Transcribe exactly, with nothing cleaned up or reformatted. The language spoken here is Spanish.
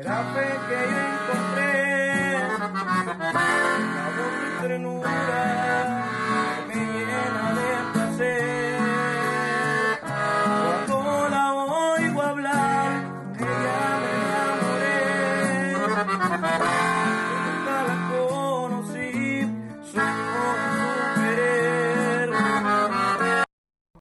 la fe que yo encontré, la voz de ternura